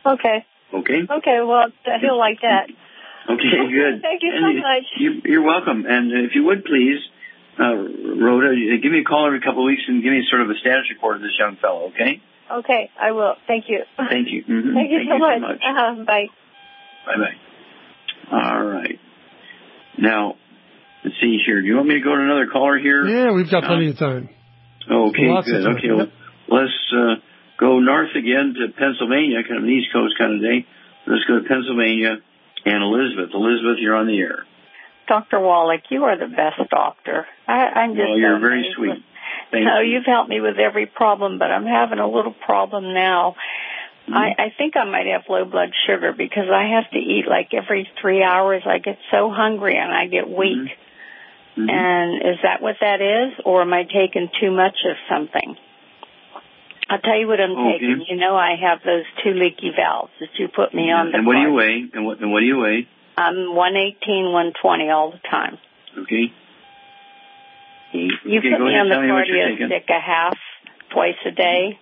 Okay. Okay? Okay, well, he'll like that. Okay, good. Thank you and so much. You, you're welcome. And if you would, please, uh, Rhoda, give me a call every couple of weeks and give me sort of a status report of this young fellow, okay? Okay, I will. Thank you. Thank you. Mm-hmm. Thank you, Thank so, you much. so much. Uh-huh. Bye. Bye-bye. All right. Now, let's see here. Do you want me to go to another caller here? Yeah, we've got plenty uh, of time. Okay, Lots good. of time. Okay, well, let's uh, go north again to Pennsylvania, kind of an East Coast kind of day. Let's go to Pennsylvania and Elizabeth. Elizabeth, you're on the air. Doctor Wallach, you are the best doctor. I, I'm just. Well, you're so very amazed sweet. With, Thank no, you. you've helped me with every problem, but I'm having a little problem now. Mm-hmm. I, I think I might have low blood sugar because I have to eat like every three hours. I get so hungry and I get weak. Mm-hmm. And is that what that is, or am I taking too much of something? I'll tell you what I'm okay. taking. You know, I have those two leaky valves that you put me on. The and what card. do you weigh? And what, and what do you weigh? I'm one eighteen, one twenty all the time. Okay. You, you okay, put me on the cardio stick a half twice a day.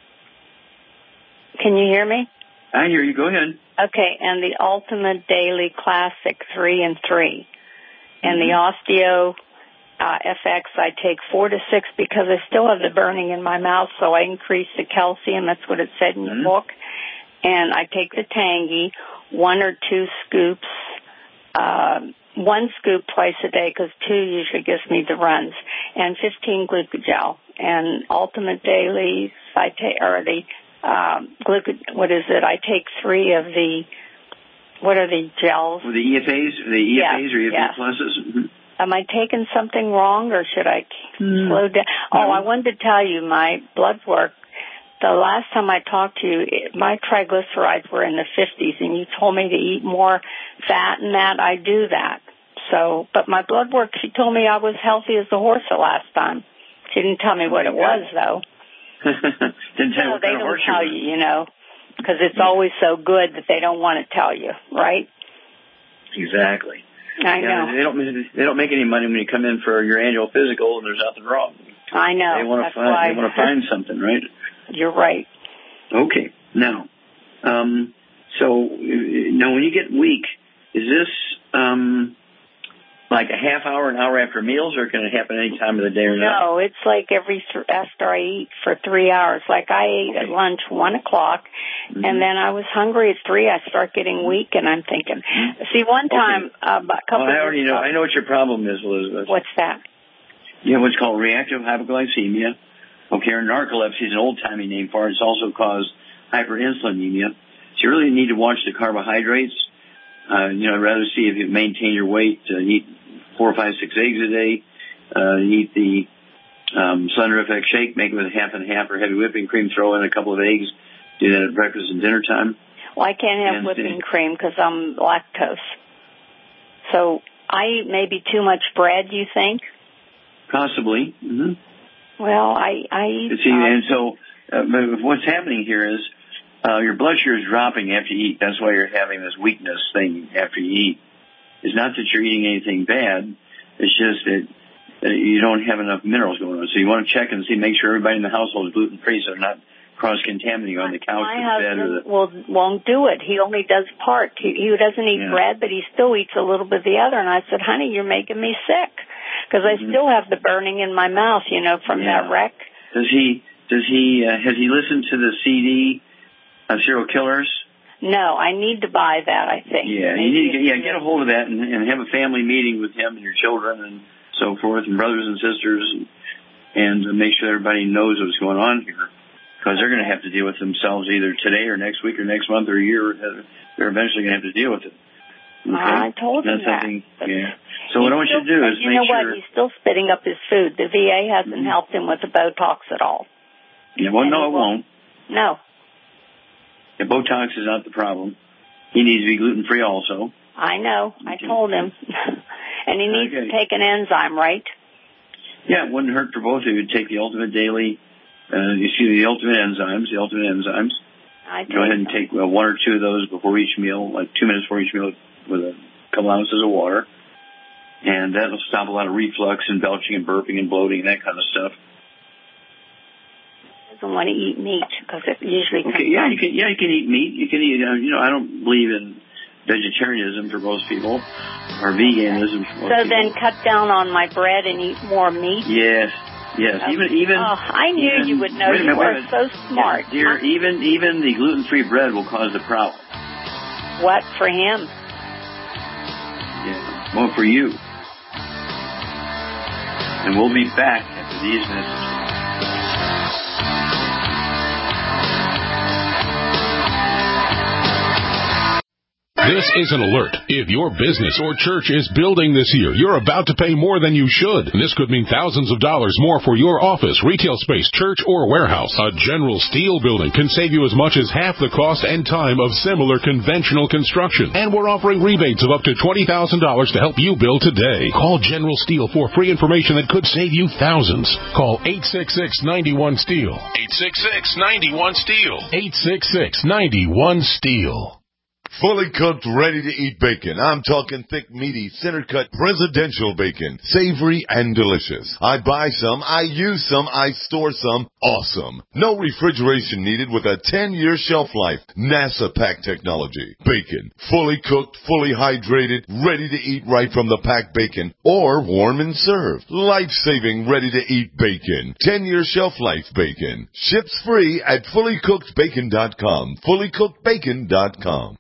Can you hear me? I hear you. Go ahead. Okay, and the Ultimate Daily Classic three and three, and mm-hmm. the Osteo uh, F X I take four to six because I still have the burning in my mouth, so I increase the calcium. That's what it said in mm-hmm. the book. And I take the Tangy, one or two scoops. Uh, one scoop twice a day because two usually gives me the runs, and fifteen glucogel. And Ultimate Daily, I take, or the um, gluco, what is it? I take three of the, what are the gels? Well, the E F As, the E F As yes, or E F A yes. pluses? Mm-hmm. Am I taking something wrong, or should I mm. slow down? Oh, I wanted to tell you my blood work. The last time I talked to you, my triglycerides were in the fifties, and you told me to eat more fat and that. I do that. So, but my blood work, she told me I was healthy as a horse the last time. She didn't tell me what it was, though. didn't tell no, what they kind of don't horse tell you, you, you know, because it's yeah. always so good that they don't want to tell you, right? Exactly. I yeah, know. They don't. They don't make any money when you come in for your annual physical, and there's nothing wrong. I know. They want to find. Why. They want to find something, right? You're right. Okay. Now, um, so now when you get weak, is this um, like a half hour, an hour after meals, or can it happen any time of the day or not? No, it's like every th- after I eat for three hours. Like I ate okay. at lunch one o'clock, mm-hmm. and then I was hungry at three. I start getting weak, and I'm thinking. Mm-hmm. See, one time, okay. uh, a couple. Well, I already of know. I know what your problem is, Elizabeth. What's that? You have what's called reactive hypoglycemia. Okay, or narcolepsy is an old-timey name for it. It's also caused hyperinsulinemia. So you really need to watch the carbohydrates. Uh, you know, I'd rather see if you maintain your weight. Uh, eat four, five, six eggs a day. Uh, eat the um, Slender F X shake. Make it with half and half or heavy whipping cream. Throw in a couple of eggs. Do that at breakfast and dinner time. Well, I can't have and, whipping cream because I'm lactose. So I eat maybe too much bread, you think? Possibly. Mm-hmm. Well, I, I eat... See, um, and so uh, but what's happening here is uh, your blood sugar is dropping after you eat. That's why you're having this weakness thing after you eat. It's not that you're eating anything bad. It's just that uh, you don't have enough minerals going on. So you want to check and see, make sure everybody in the household is gluten-free so they're not cross-contaminating on the couch. My husband or the... will, won't do it. He only does part. He, he doesn't eat yeah. bread, but he still eats a little bit of the other. And I said, honey, you're making me sick. Because I mm-hmm. still have the burning in my mouth, you know, from yeah. that wreck. Does he, does he, uh, has he listened to the C D of Serial Killers? No, I need to buy that, I think. Yeah, Maybe you need to get, yeah, get a hold of that and, and have a family meeting with him and your children and so forth, and brothers and sisters, and, and uh, make sure everybody knows what's going on here. Because they're going to have to deal with themselves either today or next week or next month or a year. They're eventually going to have to deal with it. Okay? I told him that. Yeah. So what I want you to do is you make know sure... You know what? He's still spitting up his food. The V A hasn't mm-hmm. helped him with the Botox at all. Yeah, well, and no, it won't. No. The Botox is not the problem. He needs to be gluten-free also. I know. I told him. And he needs okay. to take an enzyme, right? Yeah, it wouldn't hurt for both of you to take the Ultimate Daily, uh, you see the Ultimate Enzymes, the Ultimate Enzymes. I Go ahead and so. take uh, one or two of those before each meal, like two minutes before each meal with a couple ounces of water. And that'll stop a lot of reflux and belching and burping and bloating and that kind of stuff. doesn't want to eat meat because it usually comes okay, yeah, from... you can, yeah, you can eat meat. You can eat, uh, you know, I don't believe in vegetarianism for most people or veganism for most So people. then cut down on my bread and eat more meat? Yes, yes. Okay. Even, even. Oh, I knew even, you would know. Wait a You minute, are so smart. Yeah, dear, even, even the gluten-free bread will cause a problem. What for him? Yeah, well, for you. And we'll be back after these messages. This is an alert. If your business or church is building this year, you're about to pay more than you should. This could mean thousands of dollars more for your office, retail space, church, or warehouse. A General Steel building can save you as much as half the cost and time of similar conventional construction. And we're offering rebates of up to twenty thousand dollars to help you build today. Call General Steel for free information that could save you thousands. Call eight six six, nine one, STEEL. eight six six, nine one, STEEL. eight six six, nine one, STEEL. Fully cooked, ready-to-eat bacon. I'm talking thick, meaty, center-cut, presidential bacon. Savory and delicious. I buy some, I use some, I store some. Awesome. No refrigeration needed with a ten-year shelf life. NASA pack technology. Bacon. Fully cooked, fully hydrated, ready to eat right from the packed bacon. Or warm and served. Life-saving, ready-to-eat bacon. ten-year shelf life bacon. Ships free at fully cooked bacon dot com. fully cooked bacon dot com.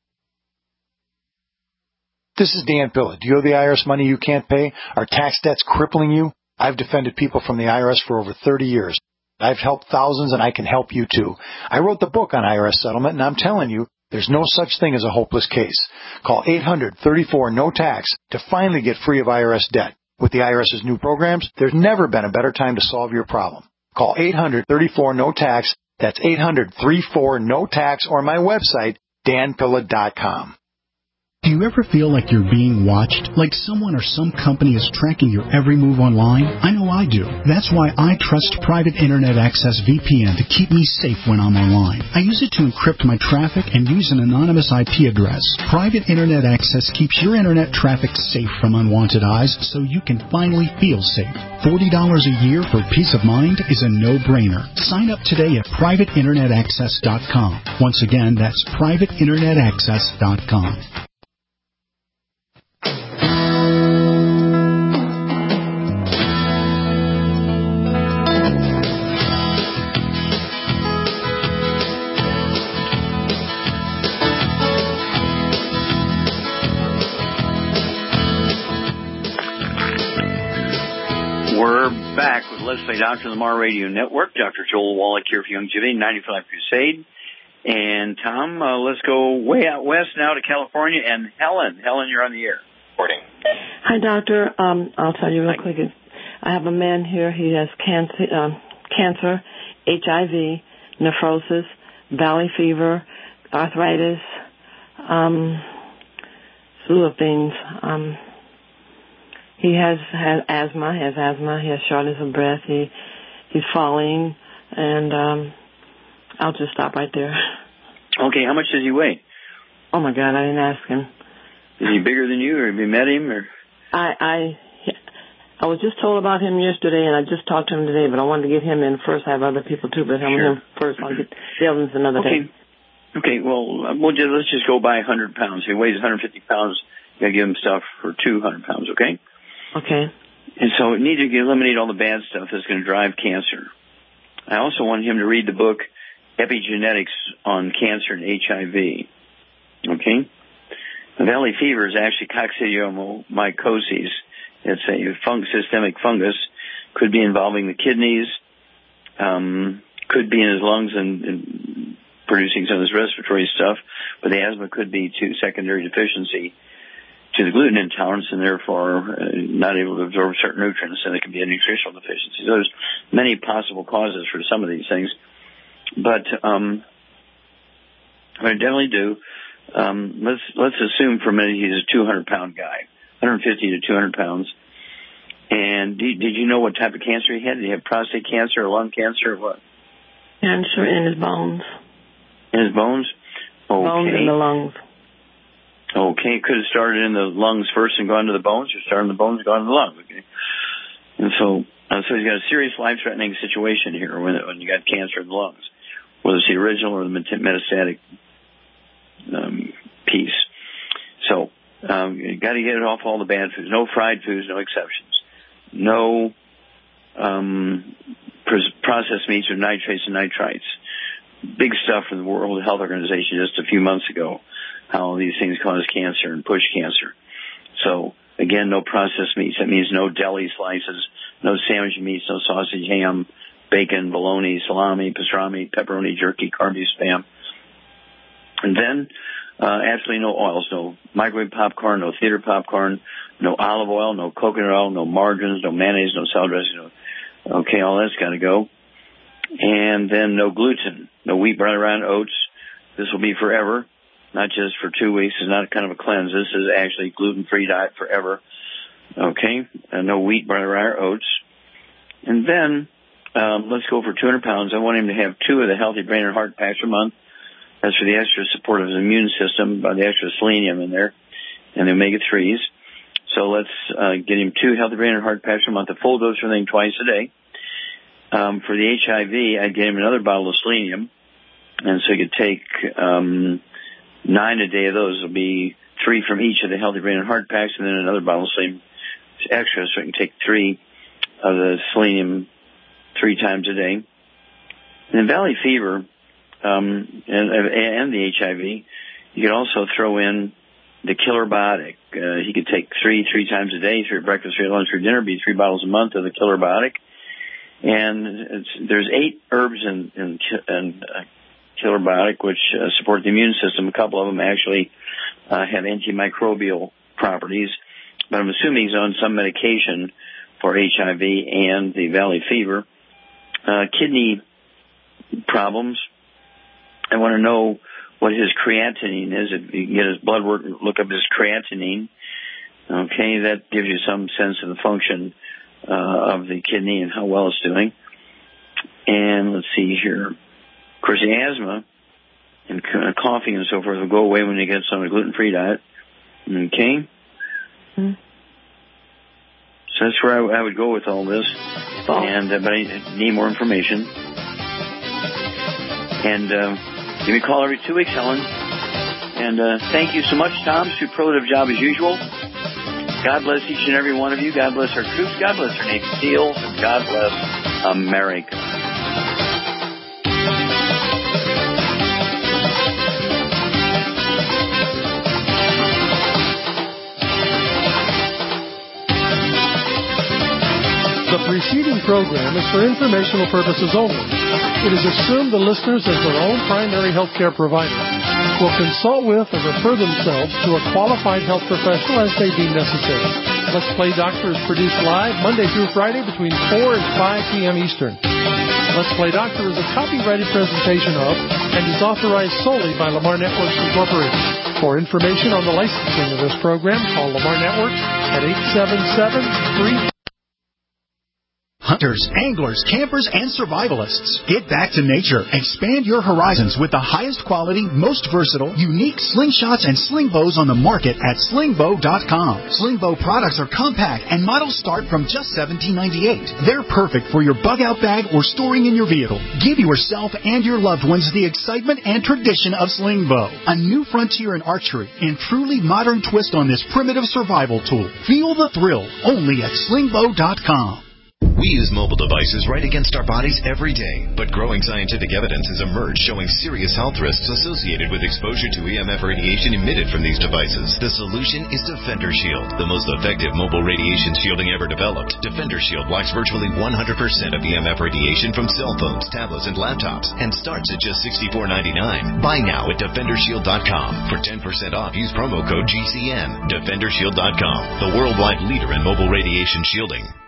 This is Dan Pilla. Do you owe the I R S money you can't pay? Are tax debts crippling you? I've defended people from the I R S for over thirty years. I've helped thousands, and I can help you too. I wrote the book on I R S settlement, and I'm telling you, there's no such thing as a hopeless case. Call eight hundred, thirty-four, no tax to finally get free of I R S debt. With the IRS's new programs, there's never been a better time to solve your problem. Call eight hundred, thirty-four, no tax. That's eight hundred, thirty-four, no tax, or my website, dan pilla dot com. Do you ever feel like you're being watched? Like someone or some company is tracking your every move online? I know I do. That's why I trust Private Internet Access V P N to keep me safe when I'm online. I use it to encrypt my traffic and use an anonymous I P address. Private Internet Access keeps your internet traffic safe from unwanted eyes so you can finally feel safe. forty dollars a year for peace of mind is a no-brainer. Sign up today at private internet access dot com. Once again, that's private internet access dot com. We're back with Let's Play Doctor on the Mar Radio Network. Doctor Joel Wallach here for Youngevity, ninety-five Crusade. And Tom, uh, let's go way out west now to California. And Helen, Helen, you're on the air. Morning. Hi, doctor. Um, I'll tell you real quick. I have a man here. He has cancer, um, cancer, H I V, nephrosis, valley fever, arthritis, um, slew of things. Um, he has had asthma. He has asthma. He has shortness of breath. He he's falling, and um, I'll just stop right there. Okay, how much does he weigh? Oh my God, I didn't ask him. Is he bigger than you, or have you met him? Or I, I, I was just told about him yesterday, and I just talked to him today, but I wanted to get him in first. I have other people too, but I'm Sure. him first. I'll get the others another okay. day. Okay, well, uh, we'll just, let's just go by one hundred pounds. If he weighs one hundred fifty pounds, you got to give him stuff for two hundred pounds, okay? Okay. And so we need to eliminate all the bad stuff that's going to drive cancer. I also want him to read the book Epigenetics on Cancer and H I V, okay? The valley fever is actually coccidiomycosis. It's a fung- systemic fungus. Could be involving the kidneys. Um, could be in his lungs and, and producing some of this respiratory stuff. But the asthma could be to secondary deficiency to the gluten intolerance, and therefore uh, not able to absorb certain nutrients. And it can be a nutritional deficiency. So there's many possible causes for some of these things. But um, what I definitely do. Um, let's let's assume for a minute he's a two hundred pound guy, one hundred fifty to two hundred pounds. And did, did you know what type of cancer he had? Did he have prostate cancer or lung cancer or what? Cancer in his bones. In his bones? Okay. Bones in the lungs. Okay, could have started in the lungs first and gone to the bones, or started in the bones and gone to the lungs. Okay. And so, uh, so he's got a serious life-threatening situation here when, when you got cancer in the lungs, whether it's the original or the metastatic um, piece. So um, you got to get it off all the bad foods. No fried foods, no exceptions. No um, processed meats or nitrates and nitrites. Big stuff from the World Health Organization just a few months ago, how these things cause cancer and push cancer. So, again, no processed meats. That means no deli slices, no sandwich meats, no sausage, ham, bacon, bologna, salami, pastrami, pepperoni, jerky, carby, spam. And then, uh, absolutely no oils, no microwave popcorn, no theater popcorn, no olive oil, no coconut oil, no margarines, no mayonnaise, no salad dressing. No, okay, all that's got to go. And then no gluten, no wheat, barley, rye, and oats. This will be forever, not just for two weeks. It's not kind of a cleanse. This is actually gluten-free diet forever. Okay, and no wheat, barley, rye, or oats. And then um, let's go for two hundred pounds. I want him to have two of the Healthy Brain and Heart Packs a month. That's for the extra support of his immune system, by the extra selenium in there, and the omega threes. So let's uh, get him two Healthy Brain and Heart Packs a month, a full dose of everything twice a day. Um, for the H I V, I'd get him another bottle of selenium, and so he could take um, nine a day of those. Will be three from each of the Healthy Brain and Heart Packs, and then another bottle of selenium extra, so he can take three of the selenium three times a day. And then Valley Fever um, and, and the H I V, you could also throw in the Killer Biotic. Uh, he could take three three times a day, three at breakfast, three at lunch, three at dinner. Be three bottles a month of the Killer Biotic. And it's, there's eight herbs in, in, in uh, Killer Biotic which uh, support the immune system. A couple of them actually uh, have antimicrobial properties, but I'm assuming he's on some medication for H I V and the Valley Fever. Uh, kidney problems, I want to know what his creatinine is. If you can get his blood work, look up his creatinine. Okay, that gives you some sense of the function Uh, of the kidney and how well it's doing. And let's see here. Of course, the asthma and uh, coughing and so forth will go away when he gets on a gluten-free diet. Okay? Mm-hmm. So that's where I, I would go with all this. Oh. And uh, but I need more information. And uh, give me a call every two weeks, Helen. And uh, thank you so much, Tom. Superlative job as usual. God bless each and every one of you. God bless our troops. God bless our Navy SEALs. And God bless America. The preceding program is for informational purposes only. It is assumed the listeners, as their own primary health care provider, will consult with or refer themselves to a qualified health professional as they deem necessary. Let's Play Doctor is produced live Monday through Friday between four and five p.m. Eastern. Let's Play Doctor is a copyrighted presentation of and is authorized solely by Lamar Networks Incorporated. For information on the licensing of this program, call Lamar Networks at eight seven seven, three Hunters, anglers, campers, and survivalists. Get back to nature. Expand your horizons with the highest quality, most versatile, unique slingshots and sling bows on the market at sling bow dot com. Sling bow products are compact and models start from just seventeen ninety-eight. They're perfect for your bug-out bag or storing in your vehicle. Give yourself and your loved ones the excitement and tradition of sling bow. A new frontier in archery and truly modern twist on this primitive survival tool. Feel the thrill only at sling bow dot com. We use mobile devices right against our bodies every day, but growing scientific evidence has emerged showing serious health risks associated with exposure to E M F radiation emitted from these devices. The solution is Defender Shield, the most effective mobile radiation shielding ever developed. Defender Shield blocks virtually one hundred percent of E M F radiation from cell phones, tablets, and laptops, and starts at just sixty-four ninety-nine. Buy now at defender shield dot com. For ten percent off, use promo code G C N. defender shield dot com, the worldwide leader in mobile radiation shielding.